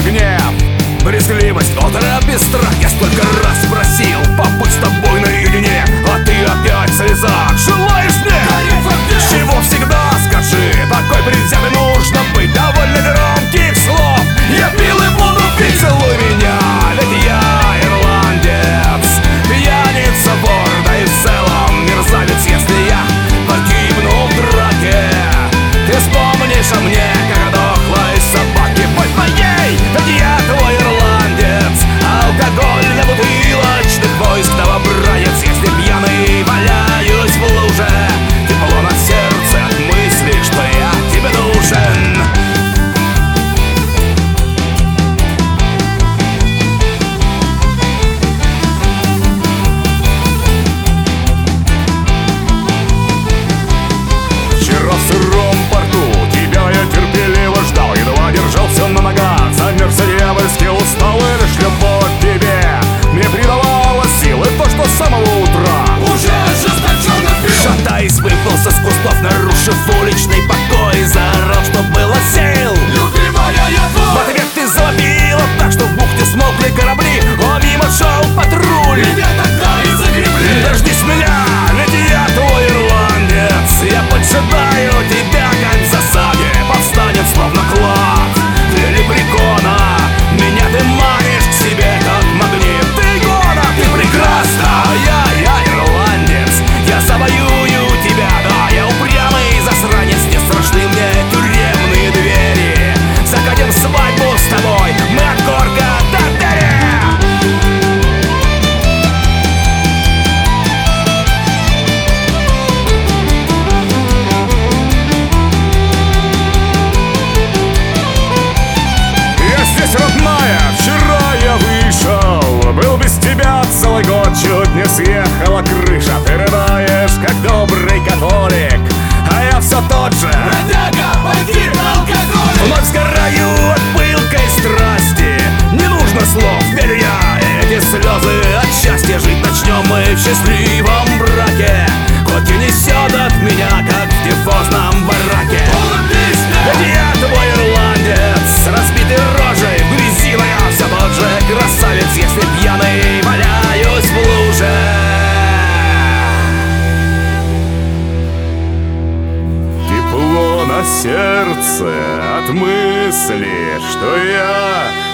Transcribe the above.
гнев, брезгливость, оторопь и страх. Я столько раз просил побыть с тобой наедине, а ты опять в слезах желаешь мне чего всегда, скажи. Покой предвзятый, нужно быть довольно громких слов. Я пил и буду пить, целуй меня, ведь я ирландец, пьяница, вор, да и в целом мерзавец. Если я погибну в драке, ты вспомнишь о мне, как о дохлой собаке. Будь моей, ведь я твой ирландец, алкоголь на бутылочных войск новобранец. Если пьяный валяюсь в луже, тепло на сердце от мысли, что я тебе нужен. Вчера в сыром порту тебя я терпеливо ждал, едва держался на ногах, замерз дьявольски устал. И лишь любовь к тебе мне придавала силы, то, что с самого утра уже ожесточенно пил. шатаясь, выпался с кустов, нарушив уличный покой, заорал, что было сил. Любимая, я В твой. ответ ты завопила так, что в бухте смолкли корабли, а мимо шел патруль. Меня тогда и загребли. Дождись меня, ведь я твой ирландец, я поджидаю тебя, как в засаде повстанет, словно клад для лепрекона. Меня ты манишь к себе, как магнит. Ты гона, ты прекрасна, а я ирландец, я завоюю тебя, да, я упрямый засранец. Не страшны мне тюремные двери, закатим свадьбу с тобой, мы от Корка до Дерри. Я здесь, родная, вчера я вышел, был без тебя целый год, чуть не съехала крыша. Ты рыдаешь, как добрый католик, а я все тот же Бродяга, бандит, алкоголик. вновь сгораю от пылкой страсти. Не нужно слов, верю я, эти слезы от счастья. Жить начнем мы в счастливом браке, хоть и несет от меня, как в тифозном бараке. Ведь я твой ирландец, с разбитой рожей, в грязи, но я все тот же красавец. Если пьяный валяюсь в луже, тепло на сердце от мысли, что я